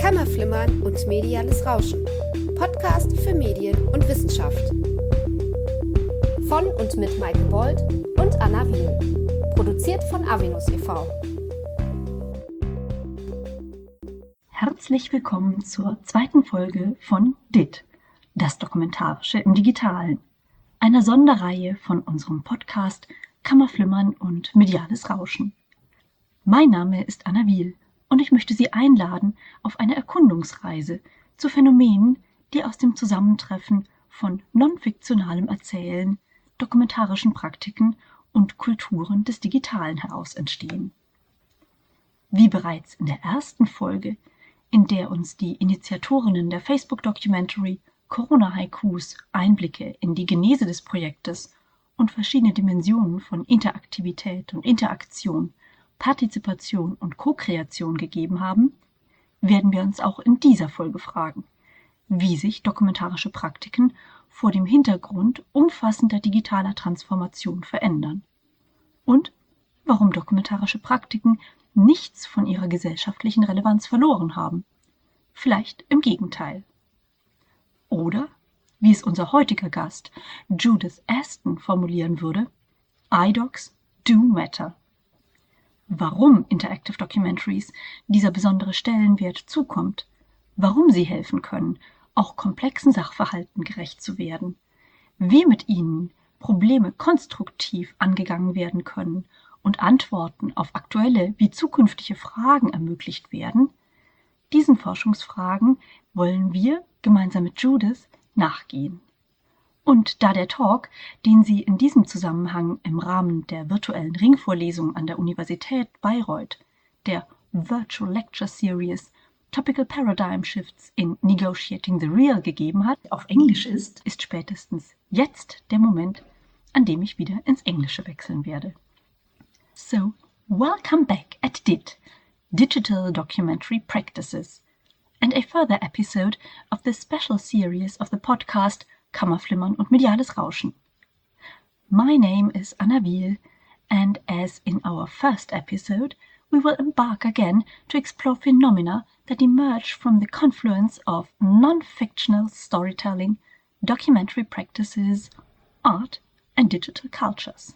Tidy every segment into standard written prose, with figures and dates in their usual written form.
Kammerflimmern und mediales Rauschen. Podcast für Medien und Wissenschaft. Von und mit Maike Bold und Anna Wiel. Produziert von Avenus e.V. Herzlich willkommen zur zweiten Folge von DIT, das Dokumentarische im Digitalen, einer Sonderreihe von unserem Podcast Kammerflimmern und mediales Rauschen. Mein Name ist Anna Wiel und ich möchte Sie einladen auf eine Erkundungsreise zu Phänomenen, die aus dem Zusammentreffen von non-fiktionalem Erzählen, dokumentarischen Praktiken und Kulturen des Digitalen heraus entstehen. Wie bereits in der ersten Folge, in der uns die Initiatorinnen der Facebook-Documentary Corona-Haikus Einblicke in die Genese des Projektes und verschiedene Dimensionen von Interaktivität und Interaktion, Partizipation und Co-Kreation gegeben haben, werden wir uns auch in dieser Folge fragen, wie sich dokumentarische Praktiken vor dem Hintergrund umfassender digitaler Transformation verändern und warum dokumentarische Praktiken nichts von ihrer gesellschaftlichen Relevanz verloren haben. Vielleicht im Gegenteil. Oder, wie es unser heutiger Gast Judith Aston formulieren würde, iDocs do matter. Warum Interactive Documentaries dieser besondere Stellenwert zukommt, warum sie helfen können, auch komplexen Sachverhalten gerecht zu werden, wie mit ihnen Probleme konstruktiv angegangen werden können und Antworten auf aktuelle wie zukünftige Fragen ermöglicht werden, diesen Forschungsfragen wollen wir gemeinsam mit Judith nachgehen. Und da der Talk, den sie in diesem Zusammenhang im Rahmen der virtuellen Ringvorlesung an der Universität Bayreuth, der Virtual Lecture Series Topical Paradigm Shifts in Negotiating the Real gegeben hat, auf Englisch ist spätestens jetzt der Moment, an dem ich wieder ins Englische wechseln werde. So, welcome back at DIT, Digital Documentary Practices, and a further episode of the special series of the podcast Kammerflimmern und mediales Rauschen. My name is Anna Wiel, and as in our first episode, we will embark again to explore phenomena that emerge from the confluence of non-fictional storytelling, documentary practices, art, and digital cultures.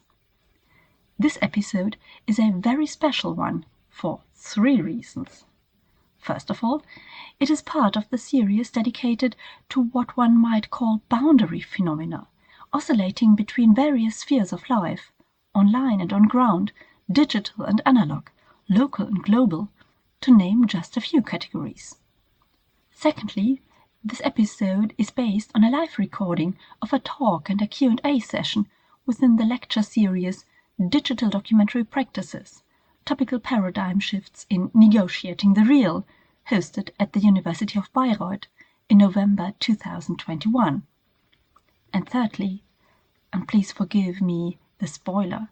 This episode is a very special one for 3 reasons. First of all, it is part of the series dedicated to what one might call boundary phenomena, oscillating between various spheres of life, online and on ground, digital and analog, local and global, to name just a few categories. Secondly, this episode is based on a live recording of a talk and a Q&A session within the lecture series Digital Documentary Practices, Topical Paradigm Shifts in Negotiating the Real, hosted at the University of Bayreuth in November 2021. And thirdly, and please forgive me the spoiler,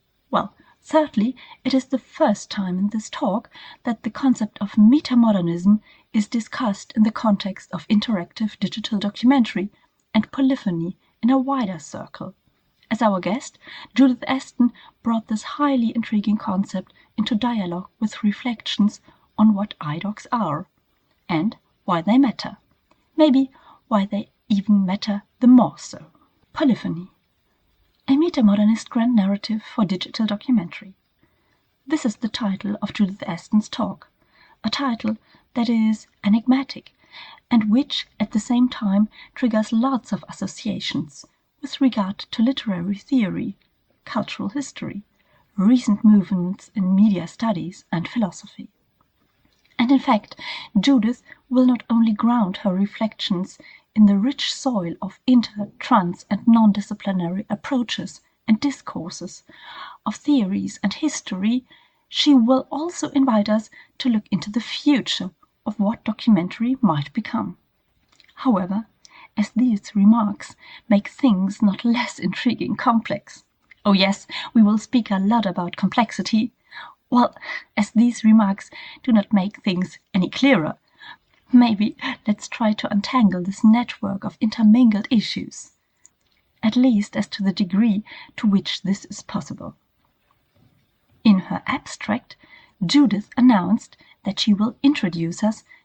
thirdly, it is the first time in this talk that the concept of metamodernism is discussed in the context of interactive digital documentary and polyphony in a wider circle. As our guest, Judith Aston brought this highly intriguing concept into dialogue with reflections on what iDocs are and why they matter. Maybe why they even matter the more so. Polyphony, a metamodernist grand narrative for digital documentary. This is the title of Judith Aston's talk, a title that is enigmatic and which at the same time triggers lots of associations with regard to literary theory, cultural history, recent movements in media studies and philosophy. And in fact, Judith will not only ground her reflections in the rich soil of inter-, trans- and non-disciplinary approaches and discourses, of theories and history, she will also invite us to look into the future of what documentary might become. However, as these remarks make things not less intriguing complex. Oh yes, we will speak a lot about complexity. Well, as these remarks do not make things any clearer, maybe let's try to untangle this network of intermingled issues, at least as to the degree to which this is possible. In her abstract, Judith announced that she will introduce us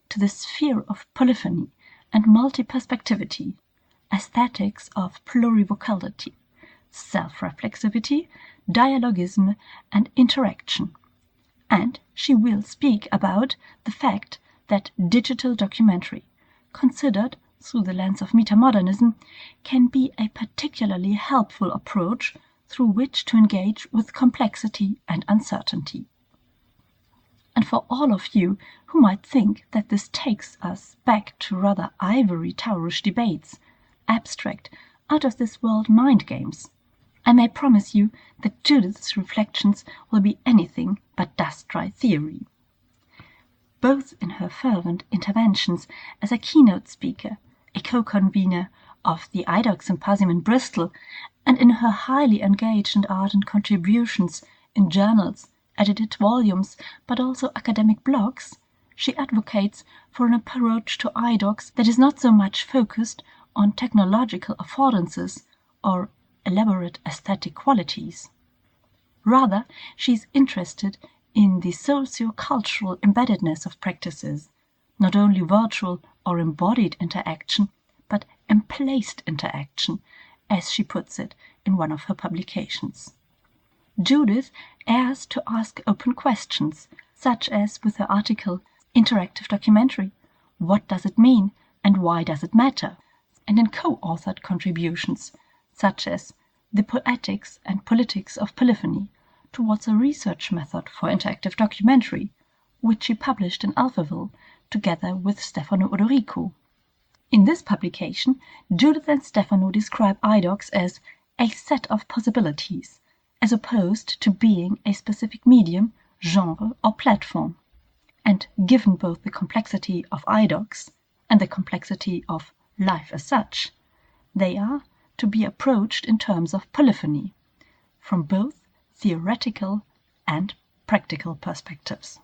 to the sphere of polyphony and multi-perspectivity, aesthetics of plurivocality, self-reflexivity, dialogism, and interaction. And she will speak about the fact that digital documentary, considered through the lens of metamodernism, can be a particularly helpful approach through which to engage with complexity and uncertainty. And for all of you who might think that this takes us back to rather ivory towerish debates, abstract, out of this world mind games, I may promise you that Judith's reflections will be anything but dust-dry theory. Both in her fervent interventions as a keynote speaker, a co-convener of the IDOC Symposium in Bristol, and in her highly engaged and ardent contributions in journals, edited volumes, but also academic blogs, she advocates for an approach to IDOCs that is not so much focused on technological affordances or elaborate aesthetic qualities. Rather, she is interested in the socio-cultural embeddedness of practices, not only virtual or embodied interaction, but emplaced interaction, as she puts it in one of her publications. Judith airs to ask open questions, such as with her article Interactive Documentary, What Does It Mean and Why Does It Matter? And in co-authored contributions, such as The Poetics and Politics of Polyphony, towards a research method for interactive documentary, which she published in Alphaville, together with Stefano Odorico. In this publication, Judith and Stefano describe IDOCs as a set of possibilities, as opposed to being a specific medium, genre, or platform. And given both the complexity of IDOCs and the complexity of life as such, they are to be approached in terms of polyphony, from both theoretical and practical perspectives.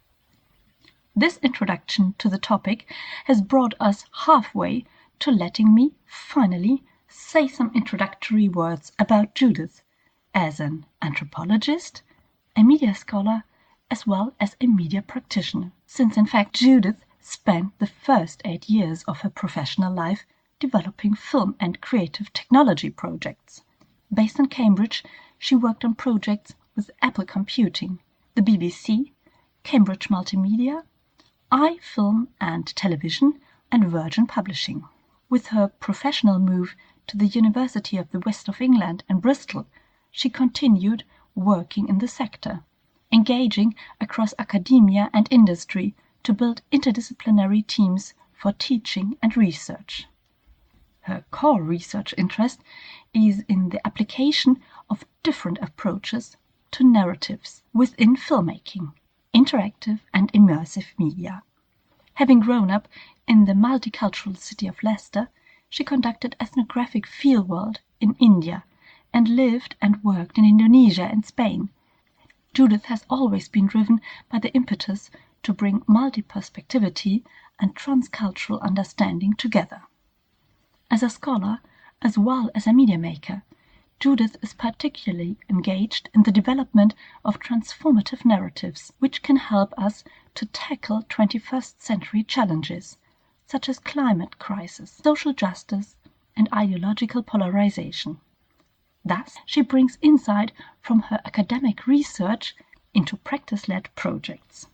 This introduction to the topic has brought us halfway to letting me, finally, say some introductory words about Judith as an anthropologist, a media scholar, as well as a media practitioner, since in fact Judith spent the first 8 years of her professional life developing film and creative technology projects. Based in Cambridge, she worked on projects with Apple Computing, the BBC, Cambridge Multimedia, iFilm and Television, and Virgin Publishing. With her professional move to the University of the West of England and Bristol, she continued working in the sector, engaging across academia and industry to build interdisciplinary teams for teaching and research. Her core research interest is in the application of different approaches to narratives within filmmaking, interactive and immersive media. Having grown up in the multicultural city of Leicester, she conducted ethnographic fieldwork in India and lived and worked in Indonesia and Spain. Judith has always been driven by the impetus to bring multi-perspectivity and transcultural understanding together. As a scholar, as well as a media maker, Judith is particularly engaged in the development of transformative narratives, which can help us to tackle 21st century challenges, such as climate crisis, social justice, and ideological polarization. Thus, she brings insight from her academic research into practice-led projects.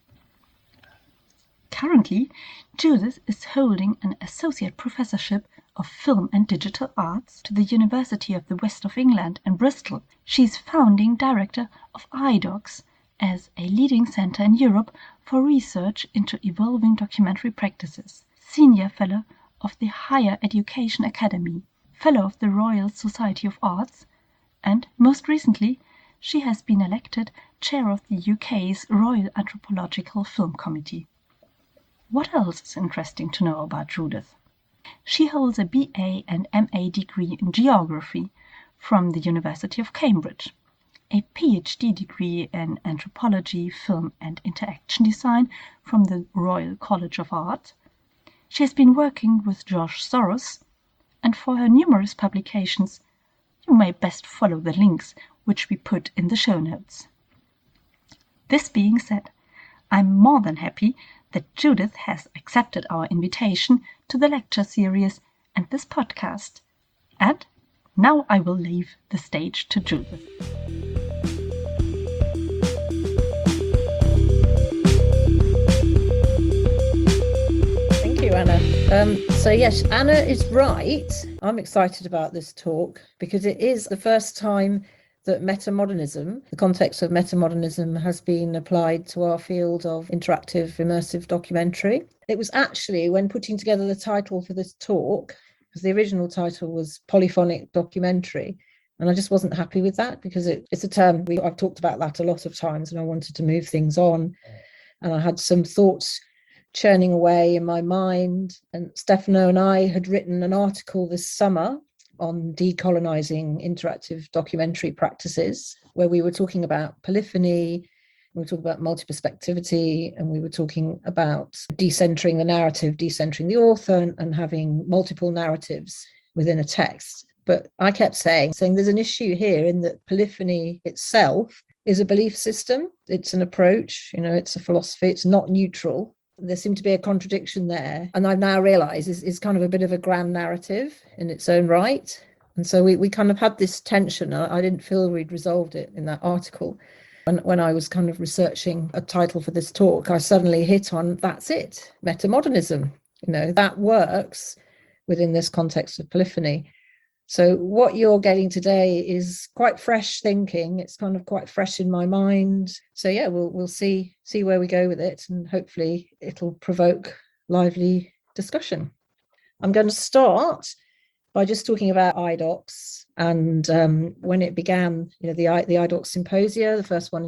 Currently, Judith is holding an associate professorship of Film and Digital Arts to the University of the West of England and Bristol. She is founding director of IDOCs as a leading center in Europe for research into evolving documentary practices, senior fellow of the Higher Education Academy, fellow of the Royal Society of Arts, and most recently she has been elected chair of the UK's Royal Anthropological Film Committee. What else is interesting to know about Judith? She holds a BA and MA degree in geography from the University of Cambridge, a PhD degree in anthropology, film and interaction design from the Royal College of Art. She has been working with George Soros, and for her numerous publications, you may best follow the links which we put in the show notes. This being said, I'm more than happy that Judith has accepted our invitation to the lecture series and this podcast. And now I will leave the stage to Judith. Thank you, Anna. So yes, Anna is right. I'm excited about this talk because it is the first time that metamodernism, the context of metamodernism, has been applied to our field of interactive immersive documentary. It was actually when putting together the title for this talk, because the original title was polyphonic documentary, and I just wasn't happy with that because it's a term I've talked about that a lot of times, and I wanted to move things on, and I had some thoughts churning away in my mind. And Stefano and I had written an article this summer on decolonizing interactive documentary practices, where we were talking about polyphony, we were talking about multi-perspectivity, and we were talking about decentering the narrative, decentering the author, and having multiple narratives within a text. But I kept saying there's an issue here in that polyphony itself is a belief system. It's an approach, it's a philosophy. It's not neutral. There seemed to be a contradiction there. And I've now realized is kind of a bit of a grand narrative in its own right. And so we kind of had this tension. I didn't feel we'd resolved it in that article. And when I was kind of researching a title for this talk, I suddenly hit on, that's it, metamodernism. That works within this context of polyphony. So what you're getting today is quite fresh thinking. It's kind of quite fresh in my mind. So yeah, we'll see where we go with it, and hopefully it'll provoke lively discussion. I'm going to start by just talking about IDOCS and when it began, the IDOCS Symposia, the first one in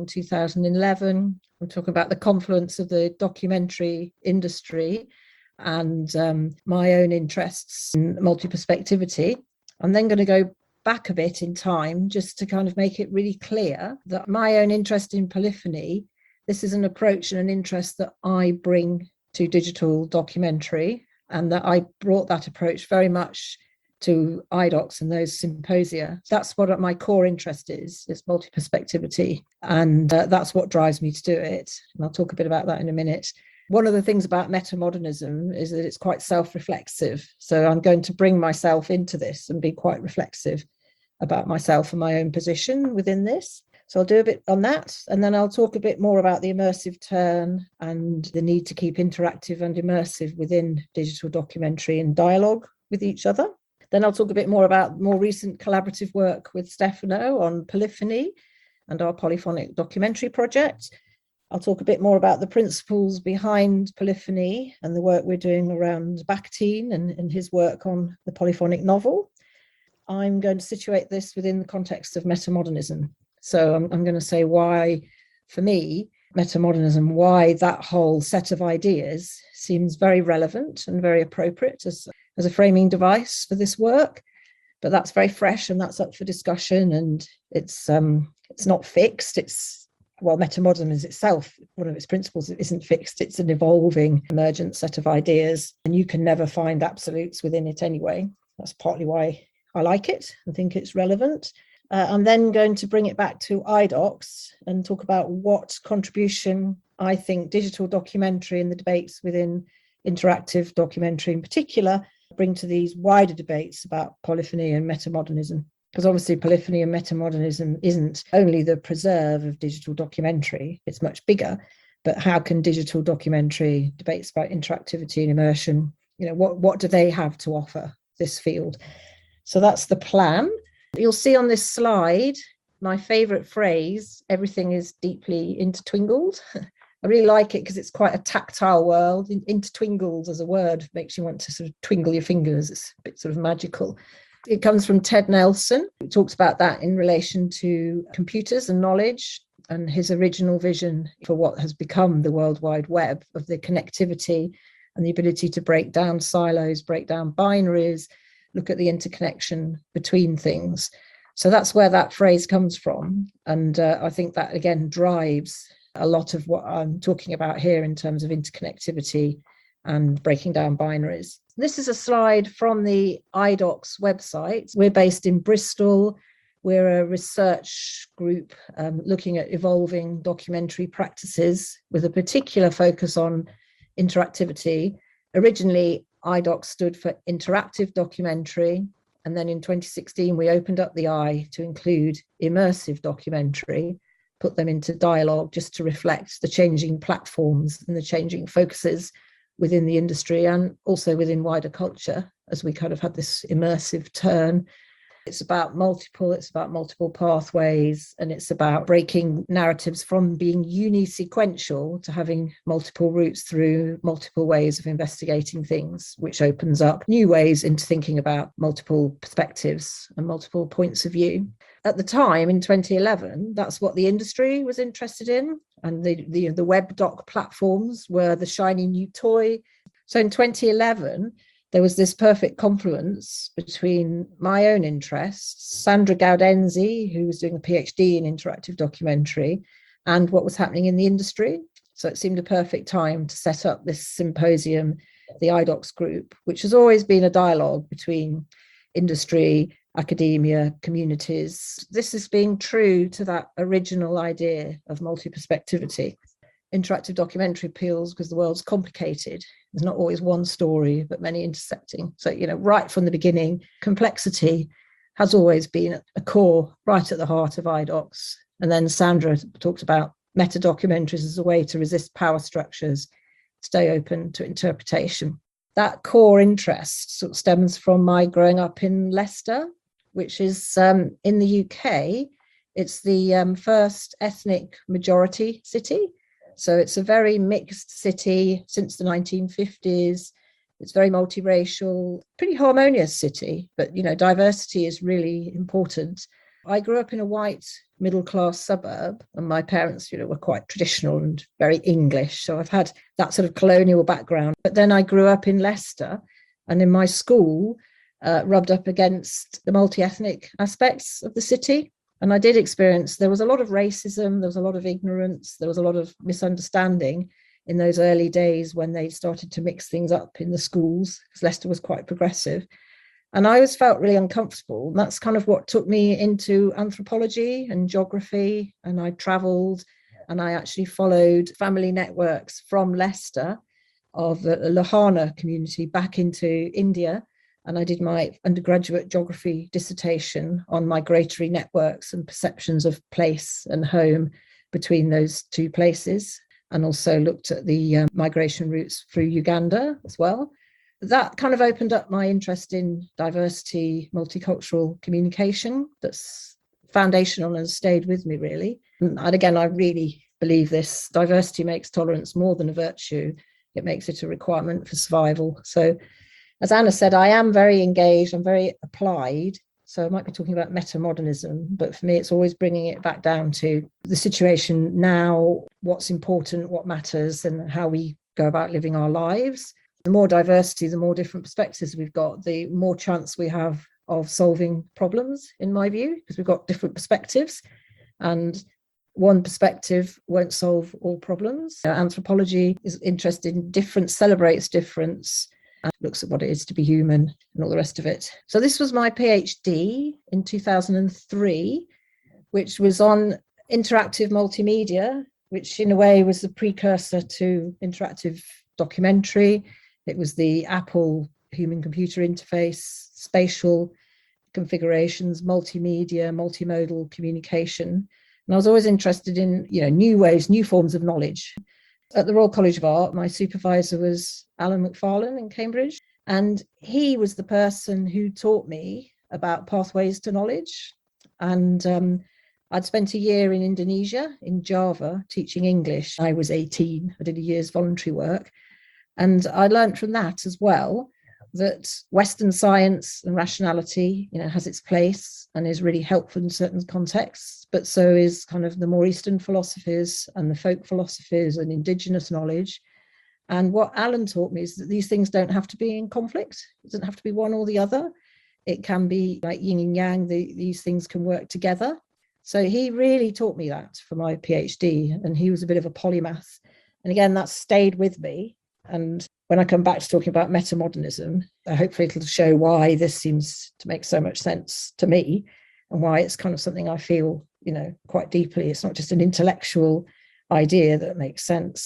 2011. We're talking about the confluence of the documentary industry and my own interests in multi-perspectivity. I'm then going to go back a bit in time just to kind of make it really clear that my own interest in polyphony, this is an approach and an interest that I bring to digital documentary, and that I brought that approach very much to IDOCS and those symposia. That's what my core interest is multi-perspectivity, and that's what drives me to do it. And I'll talk a bit about that in a minute. One of the things about metamodernism is that it's quite self-reflexive. So I'm going to bring myself into this and be quite reflexive about myself and my own position within this. So I'll do a bit on that, and then I'll talk a bit more about the immersive turn and the need to keep interactive and immersive within digital documentary and dialogue with each other. Then I'll talk a bit more about more recent collaborative work with Stefano on polyphony and our polyphonic documentary project. I'll talk a bit more about the principles behind polyphony and the work we're doing around Bakhtin and his work on the polyphonic novel. I'm going to situate this within the context of metamodernism. So I'm going to say why, for me, metamodernism, why that whole set of ideas seems very relevant and very appropriate as a framing device for this work. But that's very fresh and that's up for discussion, and it's not fixed. Metamodernism is itself, one of its principles, it isn't fixed. It's an evolving, emergent set of ideas, and you can never find absolutes within it anyway. That's partly why I like it and think it's relevant. I'm then going to bring it back to IDOCS and talk about what contribution I think digital documentary and the debates within interactive documentary in particular bring to these wider debates about polyphony and metamodernism. Because obviously polyphony and metamodernism isn't only the preserve of digital documentary, it's much bigger. But how can digital documentary, debates about interactivity and immersion, what do they have to offer this field? So that's the plan. You'll see on this slide, my favourite phrase, everything is deeply intertwingled. I really like it because it's quite a tactile world. Intertwingled as a word makes you want to sort of twinkle your fingers. It's a bit sort of magical. It comes from Ted Nelson, who talks about that in relation to computers and knowledge, and his original vision for what has become the World Wide Web, of the connectivity and the ability to break down silos, break down binaries, look at the interconnection between things. So that's where that phrase comes from. And I think that, again, drives a lot of what I'm talking about here in terms of interconnectivity and breaking down binaries. This is a slide from the IDOCS website. We're based in Bristol. We're a research group looking at evolving documentary practices with a particular focus on interactivity. Originally, IDOC stood for Interactive Documentary. And then in 2016, we opened up the I to include immersive documentary, put them into dialogue just to reflect the changing platforms and the changing focuses within the industry and also within wider culture as we kind of had this immersive turn. It's about multiple pathways, and it's about breaking narratives from being unisequential to having multiple routes through multiple ways of investigating things, which opens up new ways into thinking about multiple perspectives and multiple points of view. At the time, in 2011, that's what the industry was interested in, and the web doc platforms were the shiny new toy. So in 2011, there was this perfect confluence between my own interests, Sandra Gaudenzi, who was doing a PhD in interactive documentary, and what was happening in the industry. So it seemed a perfect time to set up this symposium, the IDOCS group, which has always been a dialogue between industry, academia, communities. This is being true to that original idea of multi-perspectivity. Interactive documentary appeals because the world's complicated. There's not always one story, but many intersecting. So, right from the beginning, complexity has always been a core, right at the heart of IDOCS. And then Sandra talked about meta documentaries as a way to resist power structures, stay open to interpretation. That core interest sort of stems from my growing up in Leicester, which is in the UK. It's the first ethnic majority city. So it's a very mixed city since the 1950s. It's very multiracial, pretty harmonious city, but, diversity is really important. I grew up in a white middle-class suburb, and my parents, were quite traditional and very English. So I've had that sort of colonial background. But then I grew up in Leicester, and in my school, rubbed up against the multi-ethnic aspects of the city. And I did experience, there was a lot of racism, there was a lot of ignorance, there was a lot of misunderstanding in those early days when they started to mix things up in the schools, because Leicester was quite progressive. And I always felt really uncomfortable. And that's kind of what took me into anthropology and geography. And I travelled and I actually followed family networks from Leicester of the Lohana community back into India. And I did my undergraduate geography dissertation on migratory networks and perceptions of place and home between those two places, and also looked at the migration routes through Uganda as well. That kind of opened up my interest in diversity, multicultural communication. That's foundational and stayed with me, really. And again, I really believe this. Diversity makes tolerance more than a virtue. It makes it a requirement for survival. So, as Anna said, I am very engaged, I'm very applied. So I might be talking about metamodernism, but for me, it's always bringing it back down to the situation now, what's important, what matters, and how we go about living our lives. The more diversity, the more different perspectives we've got, the more chance we have of solving problems, in my view, because we've got different perspectives. And one perspective won't solve all problems. Anthropology is interested in difference, celebrates difference, and looks at what it is to be human and all the rest of it. So this was my PhD in 2003, which was on interactive multimedia, which in a way was the precursor to interactive documentary. It was the Apple human-computer interface, spatial configurations, multimedia, multimodal communication. And I was always interested in, new ways, new forms of knowledge. At the Royal College of Art, my supervisor was Alan Macfarlane in Cambridge, and he was the person who taught me about pathways to knowledge. And I'd spent a year in Indonesia, in Java, teaching English. I was 18. I did a year's voluntary work. And I learned from that as well that Western science and rationality, has its place and is really helpful in certain contexts, but so is kind of the more Eastern philosophies and the folk philosophies and indigenous knowledge. And what Alan taught me is that these things don't have to be in conflict. It doesn't have to be one or the other. It can be like yin and yang. These things can work together. So he really taught me that for my PhD, and he was a bit of a polymath. And again, that stayed with me. And when I come back to talking about metamodernism, hopefully it'll show why this seems to make so much sense to me and why it's kind of something I feel, quite deeply. It's not just an intellectual idea that makes sense.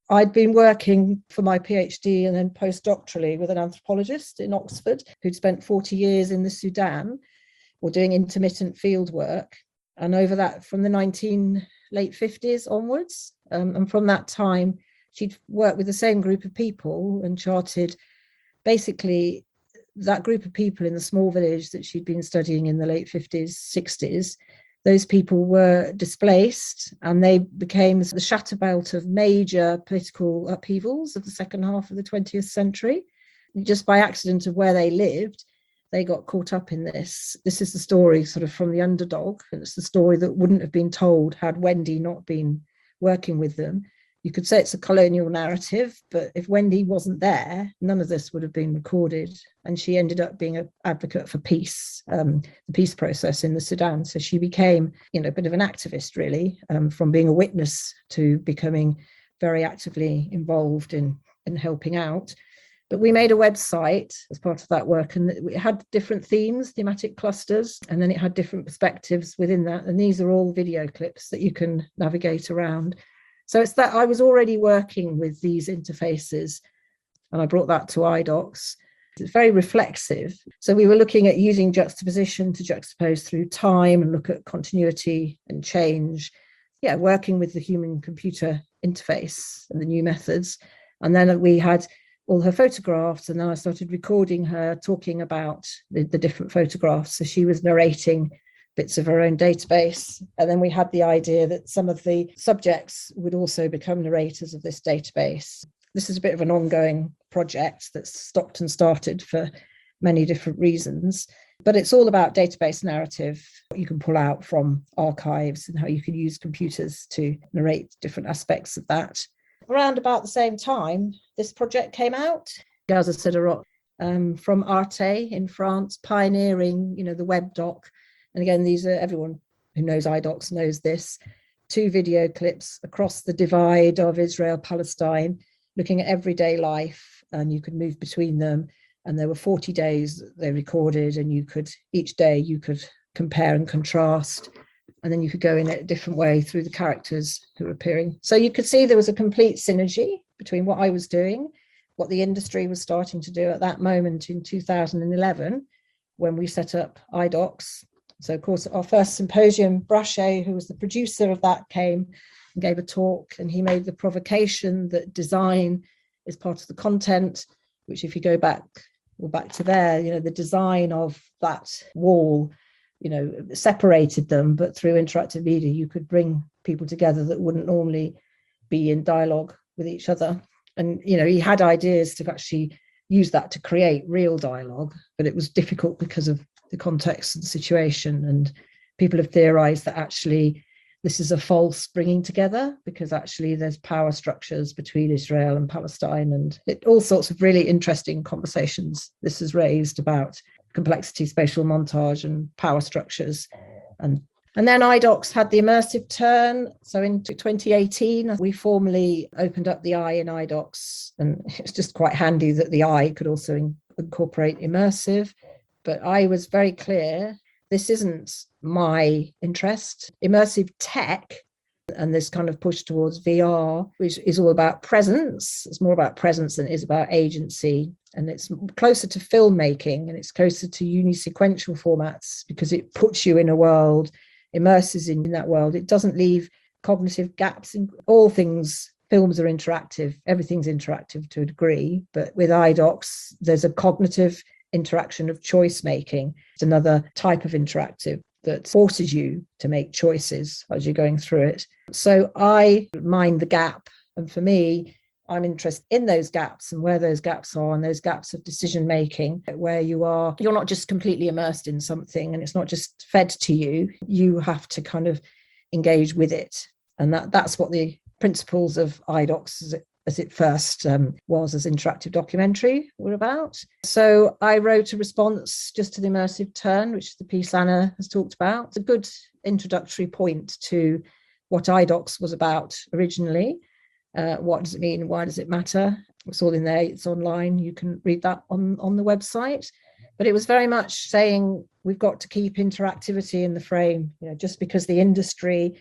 I'd been working for my PhD and then postdoctorally with an anthropologist in Oxford who'd spent 40 years in the Sudan or doing intermittent field work. And over that, from the late 50s onwards, and from that time, she'd worked with the same group of people and charted basically that group of people in the small village that she'd been studying in the late 50s, 60s. Those people were displaced and they became the shatter belt of major political upheavals of the second half of the 20th century. Just by accident of where they lived, they got caught up in this. This is the story sort of from the underdog. And it's the story that wouldn't have been told had Wendy not been working with them. You could say it's a colonial narrative, but if Wendy wasn't there, none of this would have been recorded. And she ended up being an advocate for peace, the peace process in the Sudan. So she became, a bit of an activist, really, from being a witness to becoming very actively involved in helping out. But we made a website as part of that work, and it had different themes, thematic clusters, and then it had different perspectives within that. And these are all video clips that you can navigate around. So it's that I was already working with these interfaces, and I brought that to iDocs. It's very reflexive. So we were looking at using juxtaposition to juxtapose through time and look at continuity and change. Yeah, working with the human-computer interface and the new methods. And then we had all her photographs, and then I started recording her talking about the different photographs. So she was narrating bits of her own database. And then we had the idea that some of the subjects would also become narrators of this database. This is a bit of an ongoing project that's stopped and started for many different reasons, but it's all about database narrative, what you can pull out from archives and how you can use computers to narrate different aspects of that. Around about the same time, this project came out. Gaza Siderot from Arte in France, pioneering, the web doc. And again, these are, everyone who knows iDocs knows this, 2 video clips across the divide of Israel-Palestine, looking at everyday life, and you could move between them. And there were 40 days that they recorded, and each day you could compare and contrast, and then you could go in a different way through the characters who were appearing. So you could see there was a complete synergy between what I was doing, what the industry was starting to do at that moment in 2011, when we set up iDocs. So, of course, our first symposium, Brachet, who was the producer of that, came and gave a talk, and he made the provocation that design is part of the content, which if you go back to there, the design of that wall, separated them, but through interactive media, you could bring people together that wouldn't normally be in dialogue with each other. And, he had ideas to actually use that to create real dialogue, but it was difficult because of the context of the situation. And people have theorized that actually this is a false bringing together, because actually there's power structures between Israel and Palestine, and all sorts of really interesting conversations this has raised about complexity, spatial montage, and power structures. And then iDocs had the immersive turn. So in 2018, we formally opened up the eye in iDocs, and it's just quite handy that the eye could also incorporate immersive. But I was very clear, this isn't my interest. Immersive tech and this kind of push towards VR, which is all about presence. It's more about presence than it is about agency. And it's closer to filmmaking, and it's closer to unisequential formats, because it puts you in a world, immerses in that world. It doesn't leave cognitive gaps. In all things, films are interactive. Everything's interactive to a degree. But with iDocs, there's a cognitive interaction of choice making. It's another type of interactive that forces you to make choices as you're going through it. So I mind the gap. And for me, I'm interested in those gaps and where those gaps are, and those gaps of decision making, where you're not just completely immersed in something and it's not just fed to you. You have to kind of engage with it. And that's what the principles of iDocs as it first was as interactive documentary were about. So I wrote a response just to the immersive turn, which is the piece Anna has talked about. It's a good introductory point to what iDocs was about originally. What does it mean? Why does it matter? It's all in there. It's online. You can read that on the website. But it was very much saying we've got to keep interactivity in the frame. Just because the industry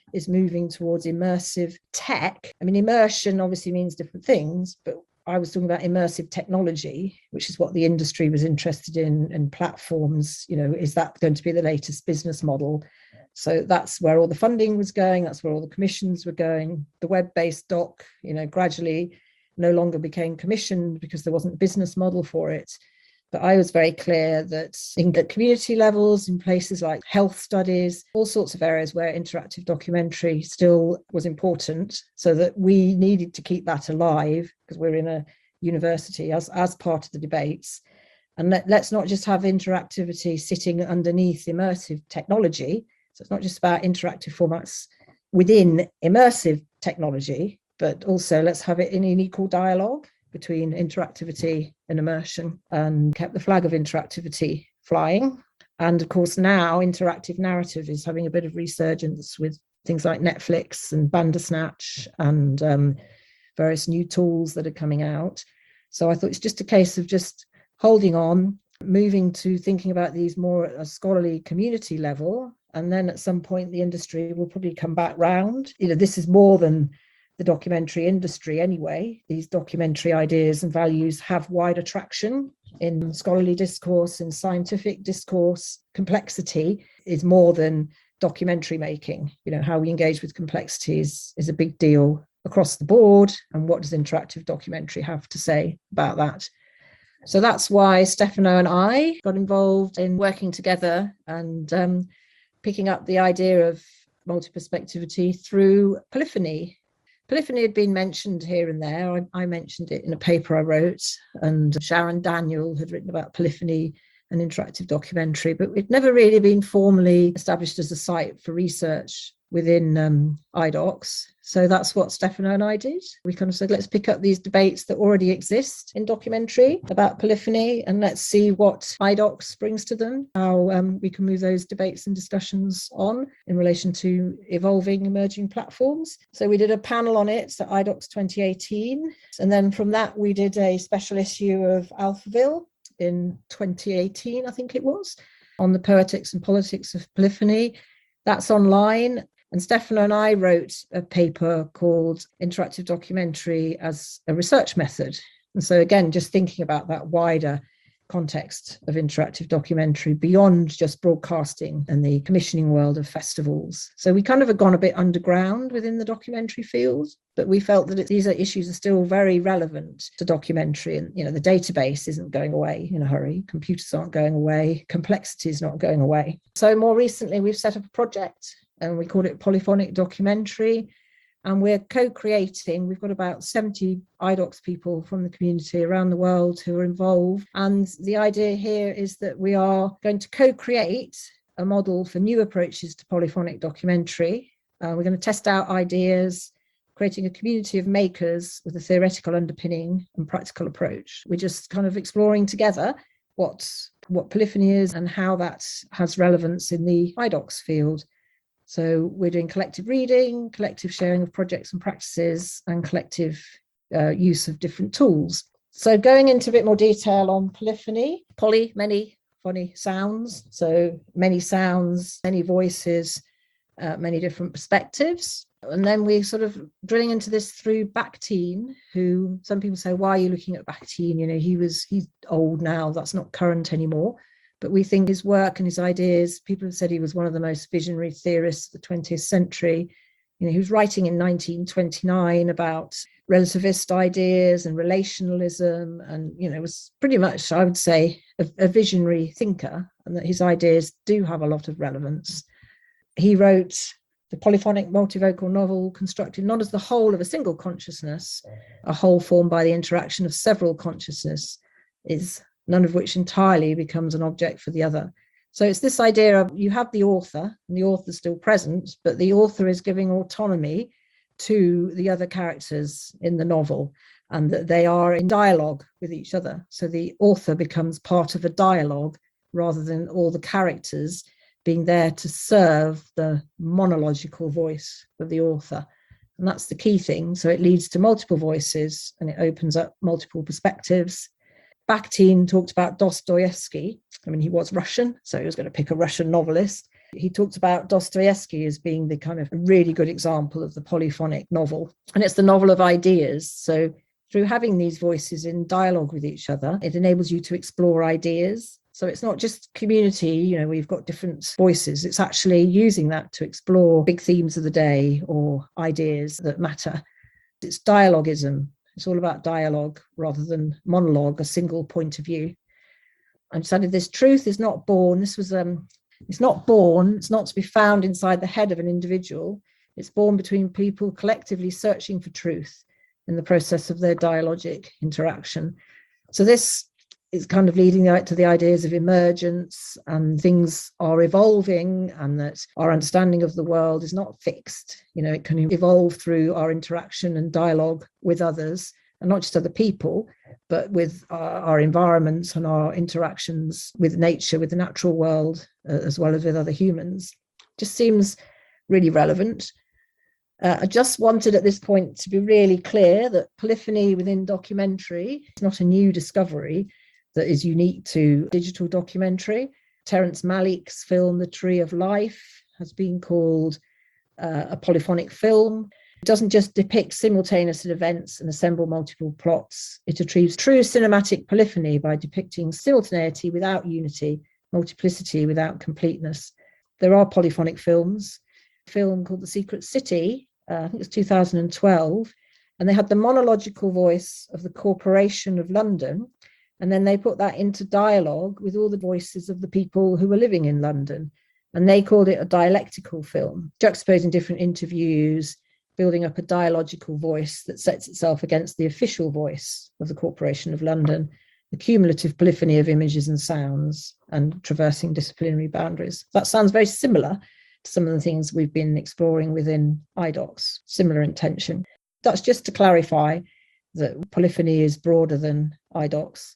is moving towards immersive tech. I mean, immersion obviously means different things, but I was talking about immersive technology, which is what the industry was interested in, and platforms. Is that going to be the latest business model? So that's where all the funding was going. That's where all the commissions were going. The web-based doc, gradually no longer became commissioned because there wasn't a business model for it. But I was very clear that at community levels, in places like health studies, all sorts of areas where interactive documentary still was important, so that we needed to keep that alive because we're in a university as part of the debates. And let's not just have interactivity sitting underneath immersive technology. So it's not just about interactive formats within immersive technology, but also let's have it in an equal dialogue between interactivity and immersion, and kept the flag of interactivity flying. And of course, now interactive narrative is having a bit of resurgence with things like Netflix and Bandersnatch and various new tools that are coming out. So I thought it's just a case of just holding on, moving to thinking about these more at a scholarly community level. And then at some point, the industry will probably come back round. This is more than the documentary industry anyway. These documentary ideas and values have wider traction in scholarly discourse, in scientific discourse. Complexity is more than documentary making. How we engage with complexity is a big deal across the board. And what does interactive documentary have to say about that? So that's why Stefano and I got involved in working together and picking up the idea of multi-perspectivity through polyphony. Polyphony had been mentioned here and there. I mentioned it in a paper I wrote, and Sharon Daniel had written about polyphony and interactive documentary, but it never really been formally established as a site for research within IDOCS. So that's what Stefano and I did. We kind of said, let's pick up these debates that already exist in documentary about polyphony, and let's see what IDOCS brings to them, how we can move those debates and discussions on in relation to evolving emerging platforms. So we did a panel on it at IDOCS 2018. And then from that, we did a special issue of Alphaville in 2018, I think it was, on the poetics and politics of polyphony. That's online. And Stefano and I wrote a paper called Interactive Documentary as a Research Method. And so again, just thinking about that wider context of interactive documentary beyond just broadcasting and the commissioning world of festivals. So we kind of have gone a bit underground within the documentary field, but we felt that these issues are still very relevant to documentary. And, the database isn't going away in a hurry. Computers aren't going away. Complexity is not going away. So more recently, we've set up a project and we called it Polyphonic Documentary. And we're co-creating. We've got about 70 IDOCS people from the community around the world who are involved. And the idea here is that we are going to co-create a model for new approaches to polyphonic documentary. We're going to test out ideas, creating a community of makers with a theoretical underpinning and practical approach. We're just kind of exploring together what polyphony is and how that has relevance in the IDOCS field. So we're doing collective reading, collective sharing of projects and practices, and collective use of different tools. So going into a bit more detail on polyphony, many, phony sounds. So many sounds, many voices, many different perspectives. And then we sort of drilling into this through Bakhtin, who some people say, why are you looking at Bakhtin? He's old now, that's not current anymore. But we think his work and his ideas, people have said he was one of the most visionary theorists of the 20th century. He was writing in 1929 about relativist ideas and relationalism, and, was pretty much, I would say, a visionary thinker, and that his ideas do have a lot of relevance. He wrote the polyphonic multivocal novel, constructed not as the whole of a single consciousness, a whole formed by the interaction of several consciousness, none of which entirely becomes an object for the other. So it's this idea of you have the author, and the author's still present, but the author is giving autonomy to the other characters in the novel, and that they are in dialogue with each other. So the author becomes part of a dialogue rather than all the characters being there to serve the monological voice of the author. And that's the key thing. So it leads to multiple voices and it opens up multiple perspectives. Bakhtin talked about Dostoevsky. He was Russian, so he was going to pick a Russian novelist. He talks about Dostoevsky as being the kind of really good example of the polyphonic novel. And it's the novel of ideas. So through having these voices in dialogue with each other, it enables you to explore ideas. So it's not just community, we've got different voices. It's actually using that to explore big themes of the day or ideas that matter. It's dialogism. It's all about dialogue rather than monologue, a single point of view. I decided this truth is not born. It's not born. It's not to be found inside the head of an individual. It's born between people collectively searching for truth in the process of their dialogic interaction. So this is kind of leading to the ideas of emergence, and things are evolving, and that our understanding of the world is not fixed. It can evolve through our interaction and dialogue with others, and not just other people, but with our environments and our interactions with nature, with the natural world, as well as with other humans. Just seems really relevant. I just wanted at this point to be really clear that polyphony within documentary is not a new discovery that is unique to digital documentary. Terrence Malick's film, The Tree of Life, has been called a polyphonic film. It doesn't just depict simultaneous events and assemble multiple plots. It achieves true cinematic polyphony by depicting simultaneity without unity, multiplicity without completeness. There are polyphonic films. A film called The Secret City, I think it was 2012, and they had the monological voice of the Corporation of London, and then they put that into dialogue with all the voices of the people who were living in London. And they called it a dialectical film, juxtaposing different interviews, building up a dialogical voice that sets itself against the official voice of the Corporation of London, the cumulative polyphony of images and sounds, and traversing disciplinary boundaries. That sounds very similar to some of the things we've been exploring within iDocs, similar intention. That's just to clarify that polyphony is broader than iDocs.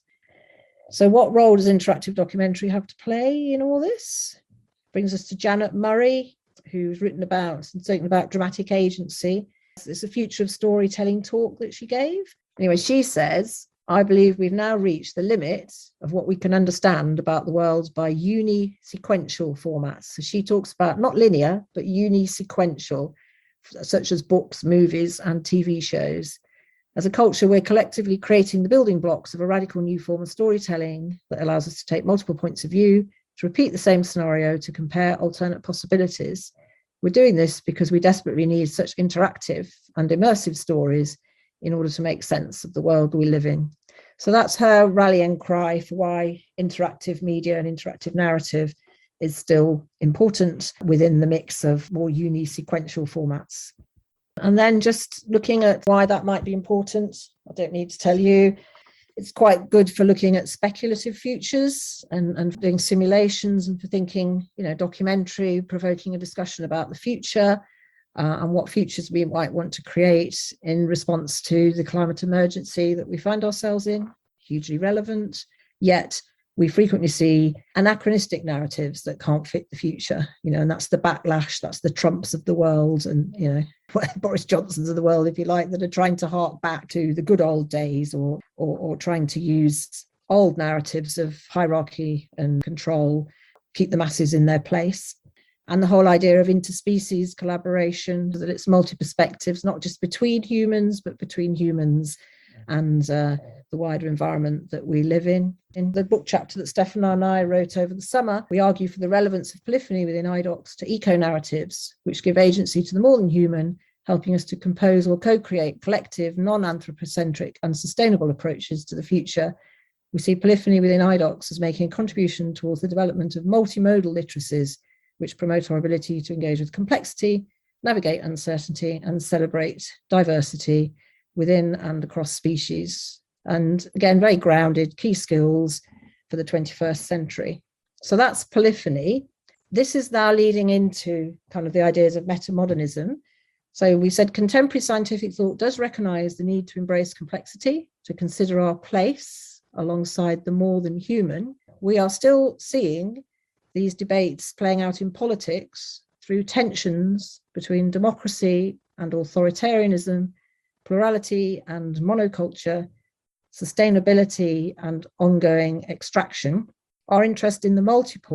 So what role does interactive documentary have to play in all this? Brings us to Janet Murray, who's written about and spoken about dramatic agency. It's a future of storytelling talk that she gave. Anyway, she says, I believe we've now reached the limit of what we can understand about the world by uni-sequential formats. So she talks about not linear, but uni-sequential, such as books, movies, and TV shows. As a culture, we're collectively creating the building blocks of a radical new form of storytelling that allows us to take multiple points of view, to repeat the same scenario, to compare alternate possibilities. We're doing this because we desperately need such interactive and immersive stories in order to make sense of the world we live in. So that's her rallying cry for why interactive media and interactive narrative is still important within the mix of more uni-sequential formats. And then just looking at why that might be important, I don't need to tell you, it's quite good for looking at speculative futures and doing simulations, and for thinking, documentary, provoking a discussion about the future and what futures we might want to create in response to the climate emergency that we find ourselves in. Hugely relevant, yet we frequently see anachronistic narratives that can't fit the future, and that's the backlash, that's the Trumps of the world, and, Boris Johnsons of the world, if you like, that are trying to hark back to the good old days or trying to use old narratives of hierarchy and control, keep the masses in their place. And the whole idea of interspecies collaboration, that it's multi-perspectives, not just between humans, but between humans and the wider environment that we live in. In the book chapter that Stefano and I wrote over the summer, we argue for the relevance of polyphony within iDocs to eco-narratives, which give agency to the more than human, helping us to compose or co-create collective, non-anthropocentric and sustainable approaches to the future. We see polyphony within iDocs as making a contribution towards the development of multimodal literacies, which promote our ability to engage with complexity, navigate uncertainty, and celebrate diversity within and across species. And again, very grounded key skills for the 21st century. So that's polyphony. This is now leading into kind of the ideas of metamodernism. So we said contemporary scientific thought does recognize the need to embrace complexity, to consider our place alongside the more than human. We are still seeing these debates playing out in politics through tensions between democracy and authoritarianism, plurality and monoculture, sustainability and ongoing extraction. Our interest in the multiple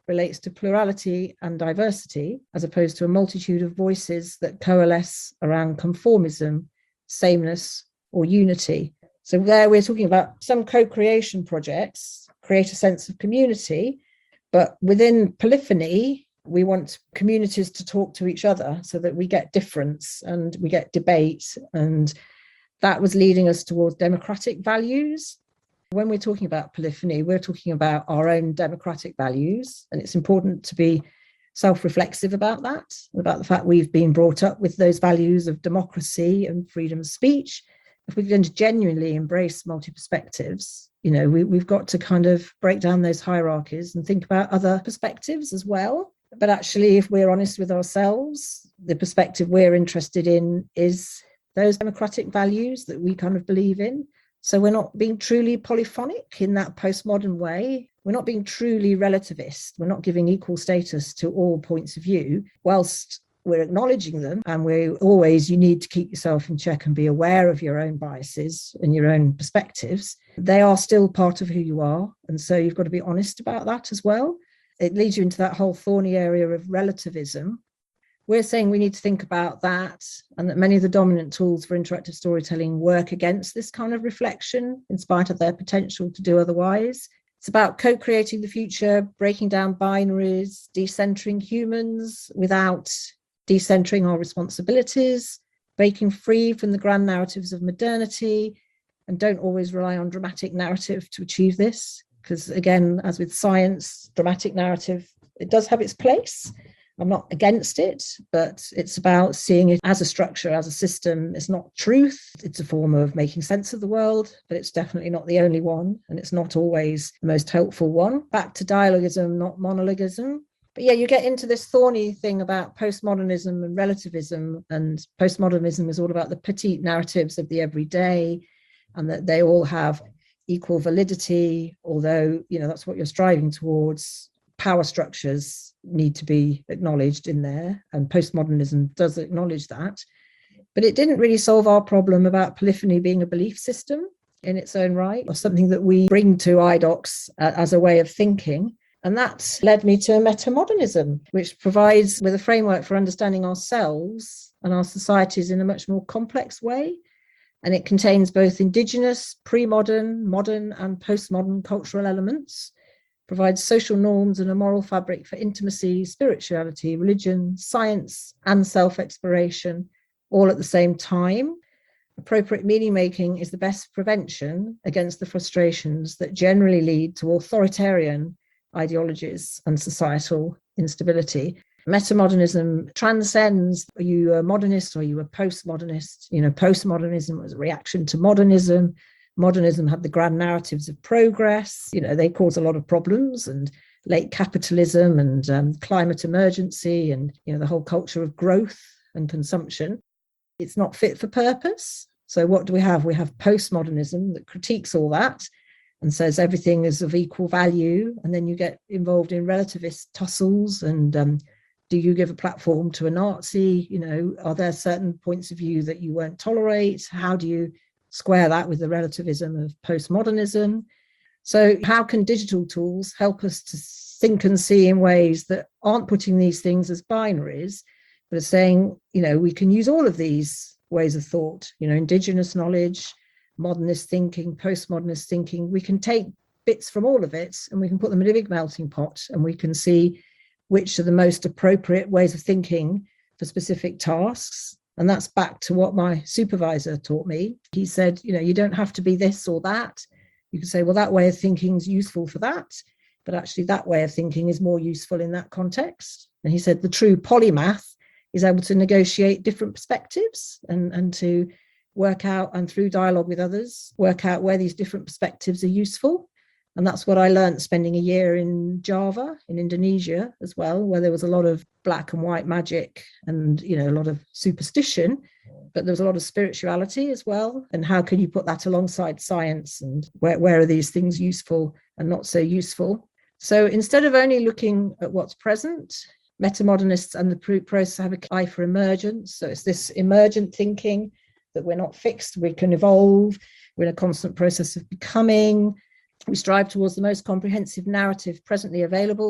relates to plurality and diversity, as opposed to a multitude of voices that coalesce around conformism, sameness, or unity. So there we're talking about some co-creation projects, create a sense of community, but within polyphony, we want communities to talk to each other so that we get difference and we get debate. And that was leading us towards democratic values. When we're talking about polyphony, we're talking about our own democratic values. And it's important to be self-reflexive about that, about the fact we've been brought up with those values of democracy and freedom of speech. If we're going to genuinely embrace multi-perspectives, we've got to kind of break down those hierarchies and think about other perspectives as well. But actually, if we're honest with ourselves, the perspective we're interested in is those democratic values that we kind of believe in. So we're not being truly polyphonic in that postmodern way. We're not being truly relativist. We're not giving equal status to all points of view, whilst we're acknowledging them. And you need to keep yourself in check and be aware of your own biases and your own perspectives. They are still part of who you are. And so you've got to be honest about that as well. It leads you into that whole thorny area of relativism. We're saying we need to think about that, and that many of the dominant tools for interactive storytelling work against this kind of reflection in spite of their potential to do otherwise. It's about co-creating the future, breaking down binaries, decentering humans without decentering our responsibilities, breaking free from the grand narratives of modernity, and don't always rely on dramatic narrative to achieve this. Because again, as with science, dramatic narrative, it does have its place. I'm not against it, but it's about seeing it as a structure, as a system. It's not truth. It's a form of making sense of the world, but it's definitely not the only one. And it's not always the most helpful one. Back to dialogism, not monologism. But yeah, you get into this thorny thing about postmodernism and relativism. And postmodernism is all about the petite narratives of the everyday, and that they all have equal validity, although, that's what you're striving towards. Power structures need to be acknowledged in there, and postmodernism does acknowledge that. But it didn't really solve our problem about polyphony being a belief system in its own right, or something that we bring to IDOCS as a way of thinking. And that led me to metamodernism, which provides with a framework for understanding ourselves and our societies in a much more complex way. And it contains both indigenous, pre-modern, modern, and postmodern cultural elements, provides social norms and a moral fabric for intimacy, spirituality, religion, science, and self-exploration, all at the same time. Appropriate meaning making is the best prevention against the frustrations that generally lead to authoritarian ideologies and societal instability. Metamodernism transcends, are you a modernist or are you a postmodernist? Postmodernism was a reaction to modernism. Modernism had the grand narratives of progress. They cause a lot of problems, and late capitalism and climate emergency and, the whole culture of growth and consumption. It's not fit for purpose. So what do we have? We have postmodernism that critiques all that and says everything is of equal value. And then you get involved in relativist tussles and do you give a platform to a Nazi? Are there certain points of view that you won't tolerate? How do you square that with the relativism of postmodernism? So how can digital tools help us to think and see in ways that aren't putting these things as binaries, but are saying, we can use all of these ways of thought, indigenous knowledge, modernist thinking, postmodernist thinking. We can take bits from all of it and we can put them in a big melting pot, and we can see which are the most appropriate ways of thinking for specific tasks. And that's back to what my supervisor taught me. He said, you don't have to be this or that. You can say, well, that way of thinking is useful for that, but actually that way of thinking is more useful in that context. And he said the true polymath is able to negotiate different perspectives and to work out, and through dialogue with others, work out where these different perspectives are useful. And that's what I learned spending a year in Java, in Indonesia as well, where there was a lot of black and white magic and, a lot of superstition, but there was a lot of spirituality as well. And how can you put that alongside science, and where are these things useful and not so useful? So instead of only looking at what's present, metamodernists and the process have an eye for emergence. So it's this emergent thinking that we're not fixed, we can evolve, we're in a constant process of becoming. We strive towards the most comprehensive narrative presently available,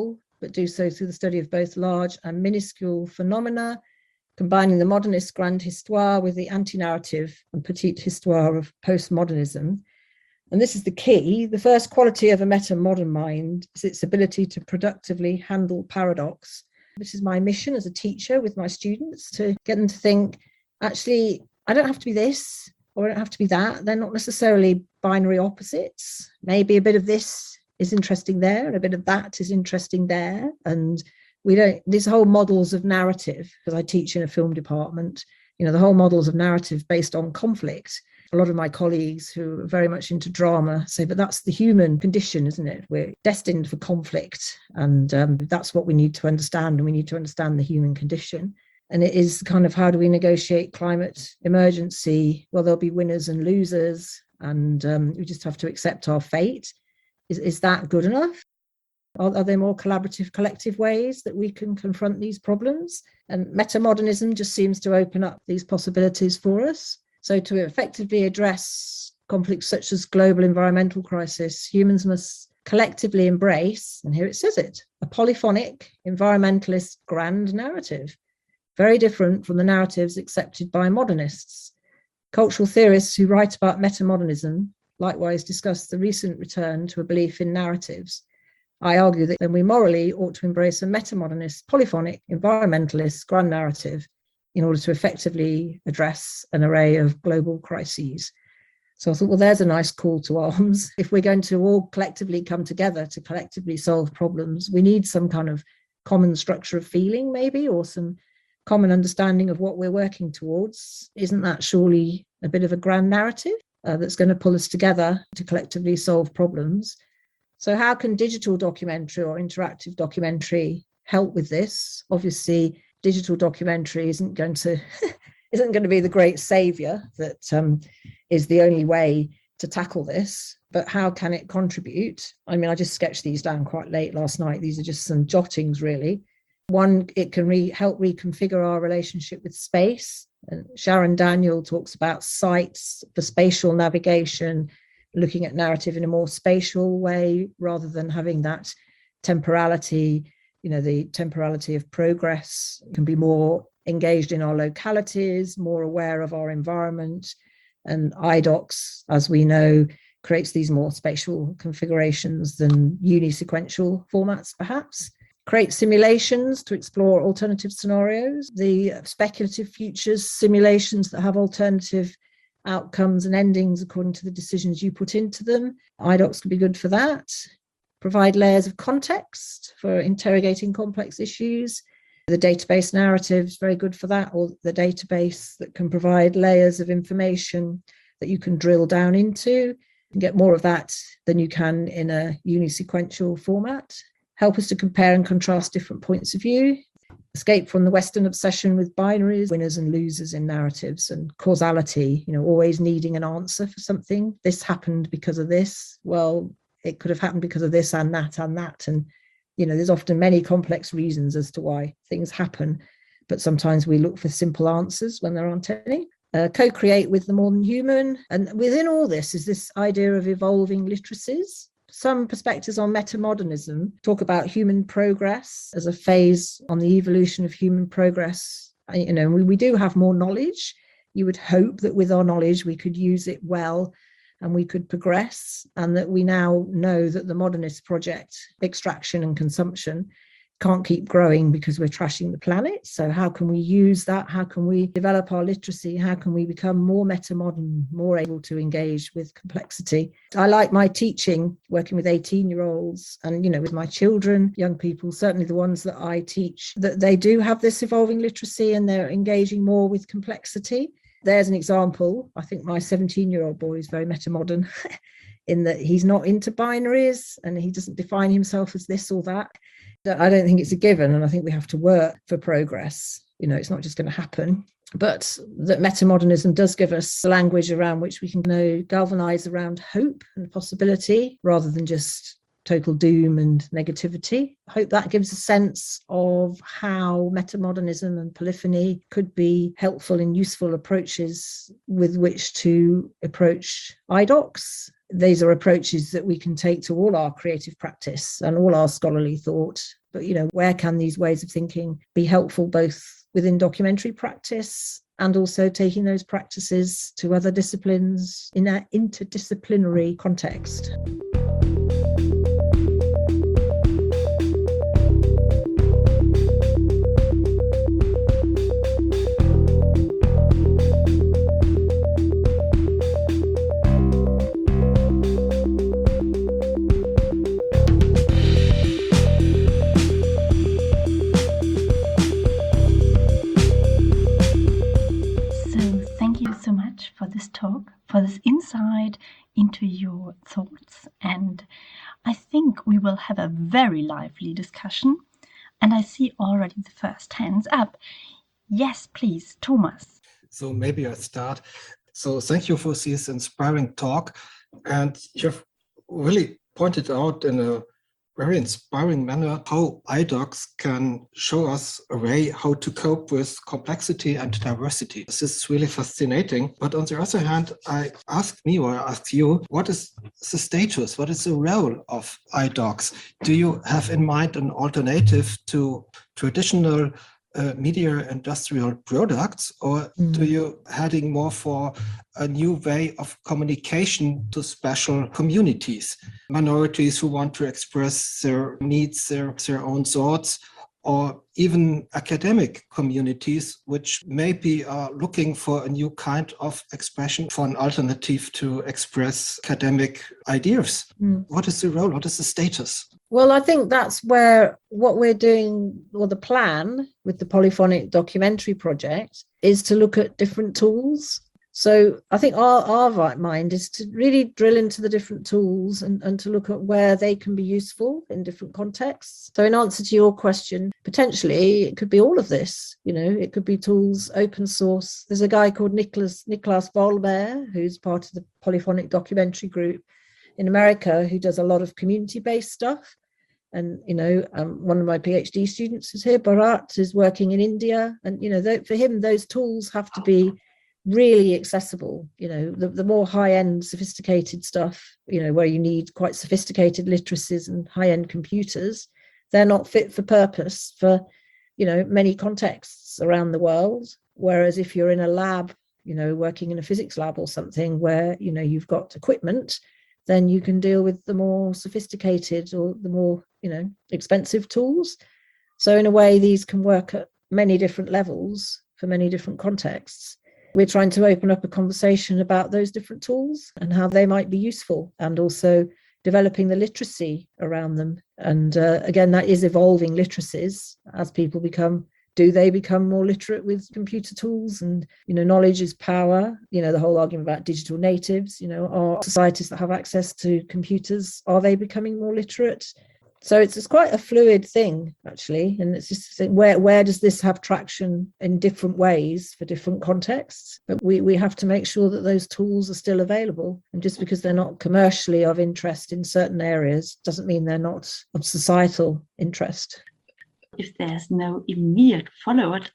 but do so through the study of both large and minuscule phenomena, combining the modernist grande histoire with the anti-narrative and petite histoire of postmodernism. And this is the key. The first quality of a meta-modern mind is its ability to productively handle paradox. This is my mission as a teacher with my students, to get them to think, actually, I don't have to be this or I don't have to be that. They're not necessarily binary opposites. Maybe a bit of this is interesting there and a bit of that is interesting there. And these whole models of narrative, because I teach in a film department, the whole models of narrative based on conflict. A lot of my colleagues who are very much into drama say, but that's the human condition, isn't it? We're destined for conflict. And that's what we need to understand. And we need to understand the human condition. And it is kind of, how do we negotiate climate emergency? Well, there'll be winners and losers. And we just have to accept our fate. Is that good enough? Are there more collaborative, collective ways that we can confront these problems? And metamodernism just seems to open up these possibilities for us. So to effectively address conflicts such as global environmental crisis, humans must collectively embrace, and here it says it, a polyphonic environmentalist grand narrative, very different from the narratives accepted by modernists. Cultural theorists who write about metamodernism likewise discuss the recent return to a belief in narratives. I argue that then we morally ought to embrace a metamodernist, polyphonic, environmentalist grand narrative in order to effectively address an array of global crises. So I thought, well, there's a nice call to arms. If we're going to all collectively come together to collectively solve problems, we need some kind of common structure of feeling, maybe, or some common understanding of what we're working towards. Isn't that surely a bit of a grand narrative that's going to pull us together to collectively solve problems? So how can digital documentary or interactive documentary help with this? Obviously, digital documentary isn't going to be the great savior that is the only way to tackle this, but how can it contribute? I mean, I just sketched these down quite late last night. These are just some jottings, really. One, it can help reconfigure our relationship with space. And Sharon Daniel talks about sites for spatial navigation, looking at narrative in a more spatial way rather than having that temporality. The temporality of progress, can be more engaged in our localities, more aware of our environment. And iDocs, as we know, creates these more spatial configurations than unisequential formats, perhaps. Create simulations to explore alternative scenarios, the speculative futures simulations that have alternative outcomes and endings according to the decisions you put into them. iDocs can be good for that. Provide layers of context for interrogating complex issues. The database narrative is very good for that, or the database that can provide layers of information that you can drill down into and get more of that than you can in a unisequential format. Help us to compare and contrast different points of view. Escape from the Western obsession with binaries, winners and losers in narratives, and causality, always needing an answer for something. This happened because of this. Well, it could have happened because of this and that and that. And, there's often many complex reasons as to why things happen, but sometimes we look for simple answers when there aren't any. Co-create with the more than human. And within all this is this idea of evolving literacies. Some perspectives on metamodernism talk about human progress as a phase on the evolution of human progress. We do have more knowledge. You would hope that with our knowledge, we could use it well and we could progress, and that we now know that the modernist project, extraction and consumption, can't keep growing because we're trashing the planet. So how can we use that? How can we develop our literacy? How can we become more metamodern, more able to engage with complexity? I like my teaching, working with 18-year-olds and, with my children, young people, certainly the ones that I teach, that they do have this evolving literacy and they're engaging more with complexity. There's an example. I think my 17-year-old boy is very metamodern in that he's not into binaries and he doesn't define himself as this or that. I don't think it's a given, and I think we have to work for progress. It's not just going to happen, but that metamodernism does give us the language around which we can galvanize around hope and possibility rather than just total doom and negativity. I hope that gives a sense of how metamodernism and polyphony could be helpful and useful approaches with which to approach iDocs. these are approaches that we can take to all our creative practice and all our scholarly thought. But, where can these ways of thinking be helpful both within documentary practice and also taking those practices to other disciplines in an interdisciplinary context? For this talk, for this insight into your thoughts, and I think we will have a very lively discussion, and I see already the first hands up. Yes, please, Thomas. So maybe I start. So thank you for this inspiring talk, and you've really pointed out in a very inspiring manner how iDocs can show us a way how to cope with complexity and diversity. This is really fascinating. But on the other hand, I ask you, what is the status? What is the role of iDocs? Do you have in mind an alternative to traditional media industrial products, or do you heading more for a new way of communication to special communities, minorities who want to express their needs, their own thoughts, or even academic communities which maybe are looking for a new kind of expression, for an alternative to express academic ideas? What is the role? What is the status? Well, I think that's where what we're doing, or the plan with the Polyphonic Documentary Project, is to look at different tools. So I think our mind is to really drill into the different tools and to look at where they can be useful in different contexts. So in answer to your question, potentially it could be all of this. It could be tools, open source. There's a guy called Niklas Vollmer, who's part of the Polyphonic Documentary Group in America, who does a lot of community-based stuff. And, one of my PhD students is here, Bharat, is working in India. And, for him, those tools have to be really accessible. The more high-end sophisticated stuff, where you need quite sophisticated literacies and high-end computers, they're not fit for purpose for, many contexts around the world. Whereas if you're in a lab, working in a physics lab or something where, you've got equipment, then you can deal with the more sophisticated or the more, expensive tools. So in a way, these can work at many different levels for many different contexts. We're trying to open up a conversation about those different tools and how they might be useful, and also developing the literacy around them. And again, that is evolving literacies as people do they become more literate with computer tools? And, knowledge is power. The whole argument about digital natives, are societies that have access to computers, are they becoming more literate? So it's quite a fluid thing, actually. And it's just where does this have traction in different ways for different contexts? But we have to make sure that those tools are still available. And just because they're not commercially of interest in certain areas doesn't mean they're not of societal interest. If there's no immediate follow-up,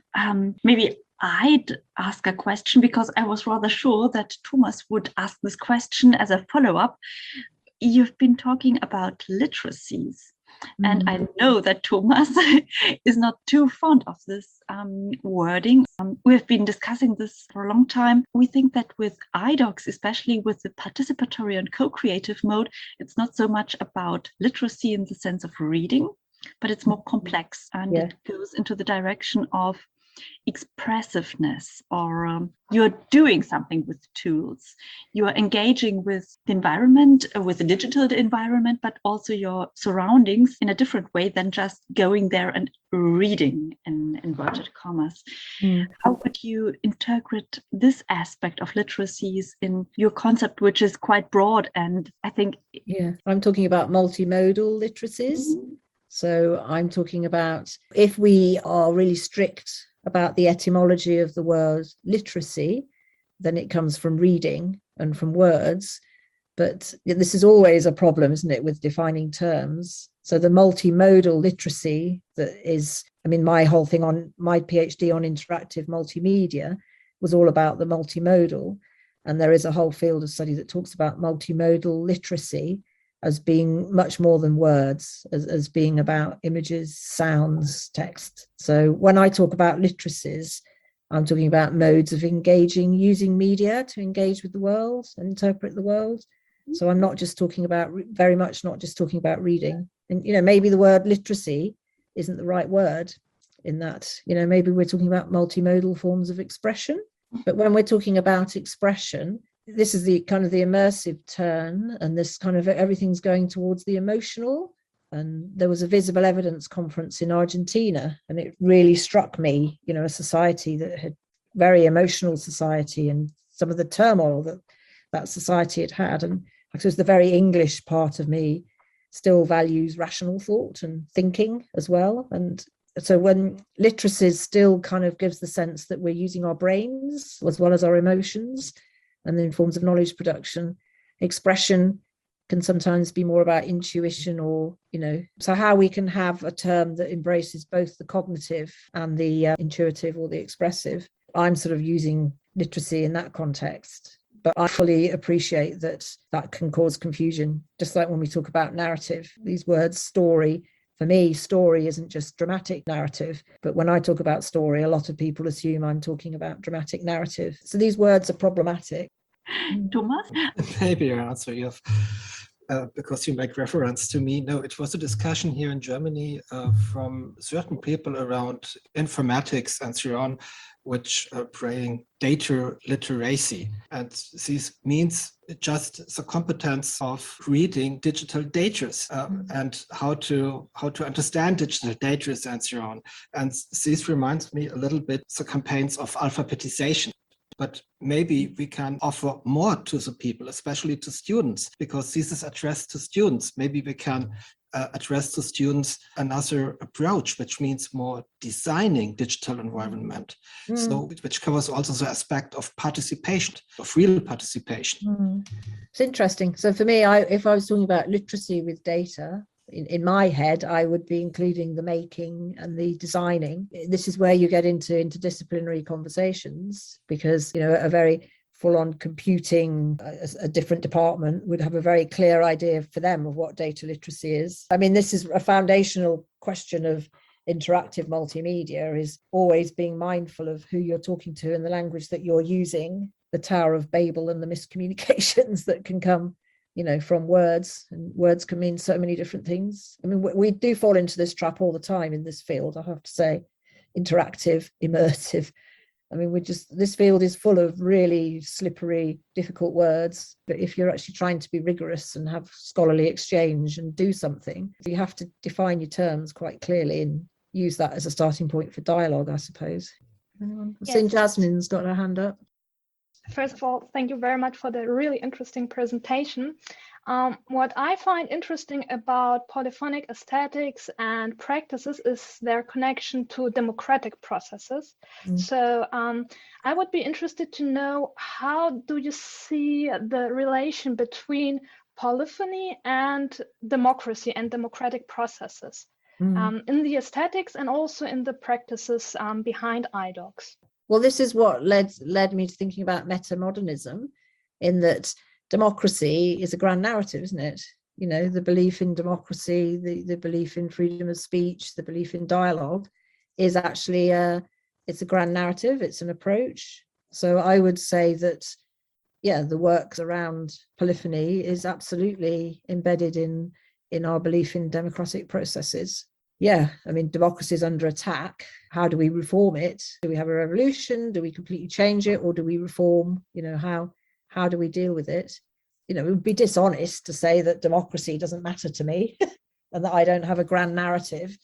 maybe I'd ask a question, because I was rather sure that Thomas would ask this question as a follow-up. You've been talking about literacies, and I know that Thomas is not too fond of this wording. We've been discussing this for a long time. We think that with iDocs, especially with the participatory and co-creative mode, it's not so much about literacy in the sense of reading, but it's more complex, and it goes into the direction of expressiveness, or you're doing something with tools. You are engaging with the environment, with the digital environment, but also your surroundings in a different way than just going there and reading in inverted commas. How would you interpret this aspect of literacies in your concept, which is quite broad? And I think I'm talking about multimodal literacies. So I'm talking about, if we are really strict about the etymology of the word literacy, then it comes from reading and from words. But this is always a problem, isn't it, with defining terms? So the multimodal literacy that is, my whole thing on my PhD on interactive multimedia was all about the multimodal. And there is a whole field of study that talks about multimodal literacy as being much more than words, as being about images, sounds, text. So when I talk about literacies, I'm talking about modes of engaging, using media to engage with the world and interpret the world. So I'm not just talking about, very much not just talking about reading. And, maybe the word literacy isn't the right word in that, maybe we're talking about multimodal forms of expression. But when we're talking about expression, this is the kind of the immersive turn, and this kind of everything's going towards the emotional. And there was a visible evidence conference in Argentina, and it really struck me, a society that had very emotional society, and some of the turmoil that society had. And I suppose the very English part of me still values rational thought and thinking as well. And so when literacy still kind of gives the sense that we're using our brains as well as our emotions, and then forms of knowledge production, expression can sometimes be more about intuition, or, so how we can have a term that embraces both the cognitive and the intuitive or the expressive. I'm sort of using literacy in that context, but I fully appreciate that can cause confusion. Just like when we talk about narrative, these words, story, for me, story isn't just dramatic narrative, but when I talk about story, a lot of people assume I'm talking about dramatic narrative. So these words are problematic. Thomas? Maybe your answer, Yves, because you make reference to me. No, it was a discussion here in Germany from certain people around informatics and so on, which are praying data literacy. And this means just the competence of reading digital data and how to understand digital data and so on. And this reminds me a little bit the campaigns of alphabetization. But maybe we can offer more to the people, especially to students, because this is addressed to students. Maybe we can address to students another approach, which means more designing digital environment. So which covers also the aspect of participation, of real participation. It's interesting. So for me, if I was talking about literacy with data, in my head, I would be including the making and the designing. This is where you get into interdisciplinary conversations, because, a very full-on computing, a different department would have a very clear idea for them of what data literacy is. I mean, this is a foundational question of interactive multimedia, is always being mindful of who you're talking to and the language that you're using, the Tower of Babel and the miscommunications that can come from words, and words can mean so many different things. I mean, we do fall into this trap all the time in this field, I have to say. Interactive, immersive. I mean, this field is full of really slippery, difficult words. But if you're actually trying to be rigorous and have scholarly exchange and do something, you have to define your terms quite clearly and use that as a starting point for dialogue, I suppose. Anyone? I've seen Jasmine's got her hand up. First of all, thank you very much for the really interesting presentation. What I find interesting about polyphonic aesthetics and practices is their connection to democratic processes. So I would be interested to know, how do you see the relation between polyphony and democracy and democratic processes in the aesthetics and also in the practices behind iDocs? Well, this is what led me to thinking about metamodernism, in that democracy is a grand narrative, isn't it? The belief in democracy, the belief in freedom of speech, the belief in dialogue is actually it's a grand narrative, it's an approach. So I would say that, the work around polyphony is absolutely embedded in our belief in democratic processes. I mean, democracy is under attack. How do we reform it? Do we have a revolution? Do we completely change it? Or do we reform? How do we deal with it? It would be dishonest to say that democracy doesn't matter to me and that I don't have a grand narrative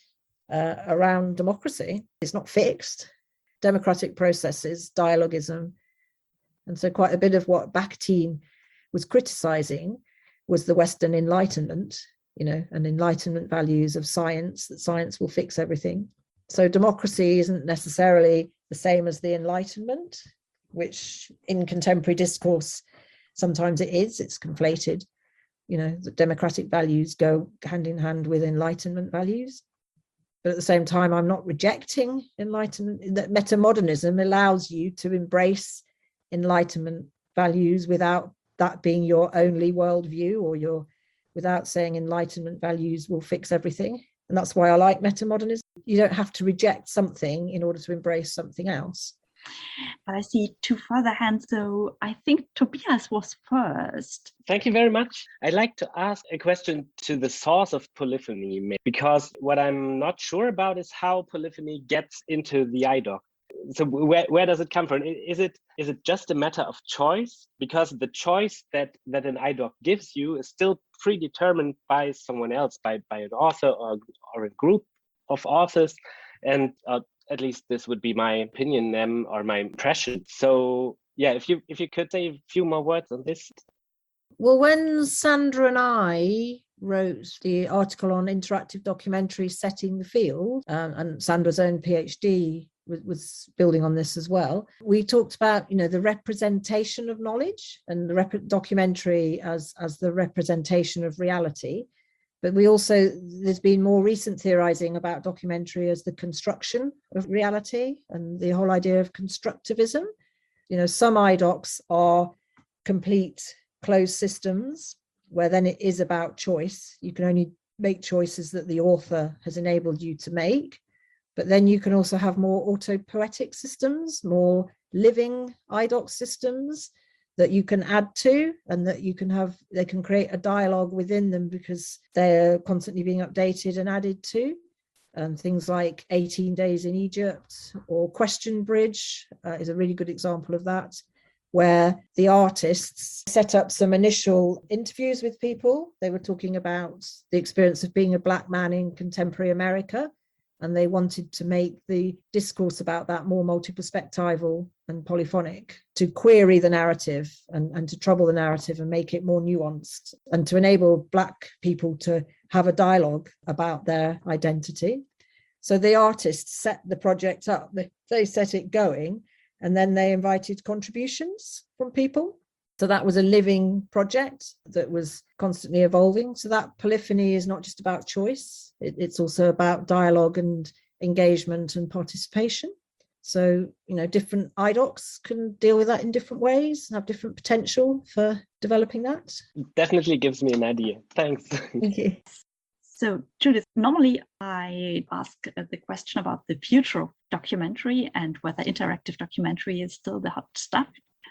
around democracy. It's not fixed. Democratic processes, dialogism. And so quite a bit of what Bakhtin was criticizing was the Western Enlightenment, and Enlightenment values of science, that science will fix everything. So democracy isn't necessarily the same as the Enlightenment, which in contemporary discourse, sometimes it is, it's conflated. The democratic values go hand in hand with Enlightenment values. But at the same time, I'm not rejecting Enlightenment. That metamodernism allows you to embrace Enlightenment values without that being your only worldview, or without saying Enlightenment values will fix everything. And that's why I like metamodernism. You don't have to reject something in order to embrace something else. But I see two further hands, so I think Tobias was first. Thank you very much. I'd like to ask a question to the source of polyphony, because what I'm not sure about is how polyphony gets into the IDOC. So where does it come from? Is it just a matter of choice? Because the choice that an IDOC gives you is still predetermined by someone else, by an author or a group of authors. And at least this would be my opinion or my impression. So yeah, if you could say a few more words on this. Well, when Sandra and I wrote the article on interactive documentaries setting the field, and Sandra's own PhD was building on this as well, we talked about, the representation of knowledge and the documentary as the representation of reality. But there's been more recent theorizing about documentary as the construction of reality and the whole idea of constructivism. Some IDOCs are complete closed systems where then it is about choice. You can only make choices that the author has enabled you to make. But then you can also have more autopoietic systems, more living IDOC systems that you can add to, and that they can create a dialogue within them because they're constantly being updated and added to. Things like 18 Days in Egypt or Question Bridge is a really good example of that, where the artists set up some initial interviews with people. They were talking about the experience of being a Black man in contemporary America, and they wanted to make the discourse about that more multi-perspectival and polyphonic, to query the narrative and to trouble the narrative and make it more nuanced, and to enable Black people to have a dialogue about their identity. So the artists set the project up, they set it going, and then they invited contributions from people. So that was a living project that was constantly evolving. So that polyphony is not just about choice, it's also about dialogue and engagement and participation. So, different IDOCs can deal with that in different ways, have different potential for developing that. Definitely gives me an idea. Thanks. Thank you. So, Judith, normally I ask the question about the future of documentary and whether interactive documentary is still the hot stuff.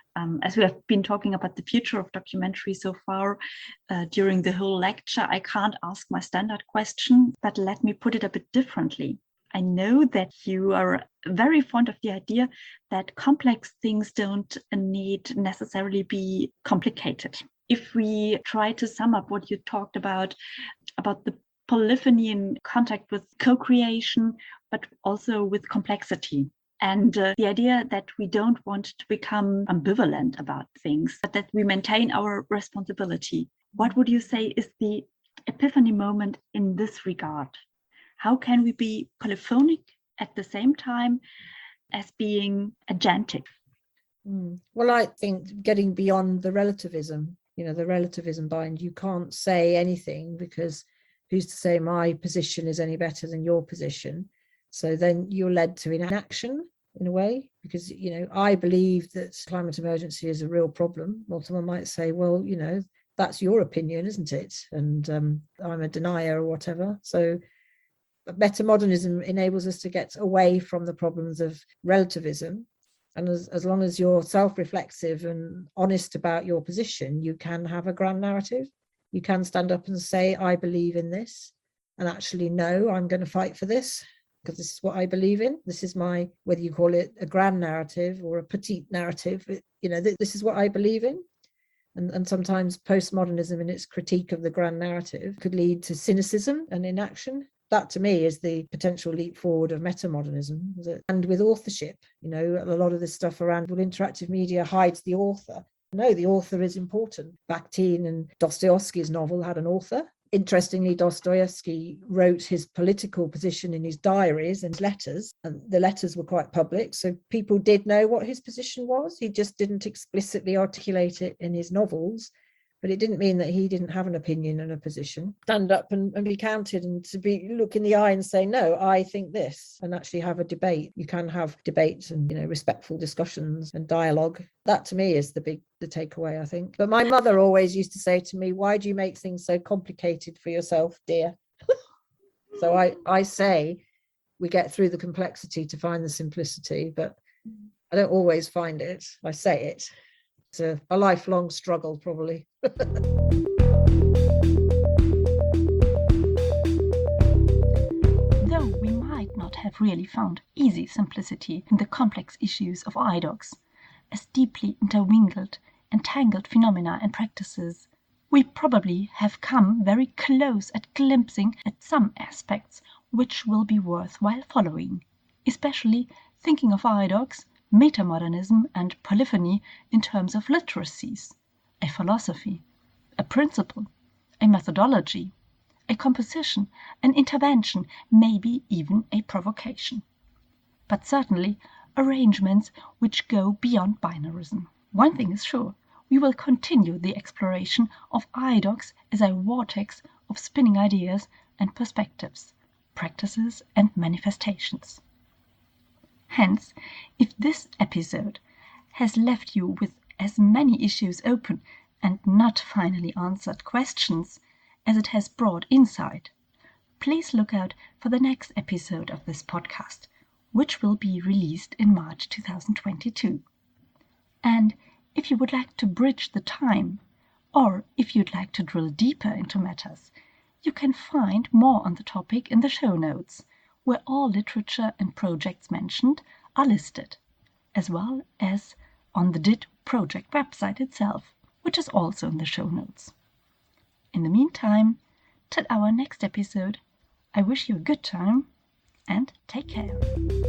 As we have been talking about the future of documentary so far during the whole lecture, I can't ask my standard question, but let me put it a bit differently. I know that you are very fond of the idea that complex things don't need necessarily be complicated. If we try to sum up what you talked about the polyphony in contact with co-creation, but also with complexity. And the idea that we don't want to become ambivalent about things, but that we maintain our responsibility. What would you say is the epiphany moment in this regard? How can we be polyphonic at the same time as being agentic? Well, I think getting beyond the relativism, the relativism bind, you can't say anything because who's to say my position is any better than your position? So then you're led to inaction in a way, because, I believe that climate emergency is a real problem. Well, someone might say, well, that's your opinion, isn't it? And I'm a denier or whatever. So metamodernism enables us to get away from the problems of relativism. And as long as you're self-reflexive and honest about your position, you can have a grand narrative. You can stand up and say, I believe in this, and actually, no, I'm going to fight for this because this is what I believe in. This is my, whether you call it a grand narrative or a petite narrative, this is what I believe in. And sometimes postmodernism in its critique of the grand narrative could lead to cynicism and inaction. That to me is the potential leap forward of metamodernism. And with authorship, a lot of this stuff around, well, interactive media hides the author. No, the author is important. Bakhtin and Dostoevsky's novel had an author. Interestingly, Dostoevsky wrote his political position in his diaries and letters, and the letters were quite public, so people did know what his position was. He just didn't explicitly articulate it in his novels, But it didn't mean that he didn't have an opinion and a position. Stand up and be counted, and to be look in the eye and say, no, I think this, and actually have a debate. You can have debates and, respectful discussions and dialogue. That to me is the takeaway, I think. But my mother always used to say to me, why do you make things so complicated for yourself, dear? So I say we get through the complexity to find the simplicity, but I don't always find it. I say it. It's a lifelong struggle, probably. Though we might not have really found easy simplicity in the complex issues of IDOCs, as deeply intermingled and tangled phenomena and practices, we probably have come very close at glimpsing at some aspects which will be worthwhile following, especially thinking of IDOCs, metamodernism and polyphony in terms of literacies, a philosophy, a principle, a methodology, a composition, an intervention, maybe even a provocation. But certainly arrangements which go beyond binarism. One thing is sure, we will continue the exploration of IDOCs as a vortex of spinning ideas and perspectives, practices and manifestations. Hence, if this episode has left you with as many issues open and not finally answered questions as it has brought insight, please look out for the next episode of this podcast, which will be released in March 2022. And if you would like to bridge the time, or if you'd like to drill deeper into matters, you can find more on the topic in the show notes, where all literature and projects mentioned are listed, as well as on the DIT project website itself, which is also in the show notes. In the meantime, till our next episode, I wish you a good time and take care.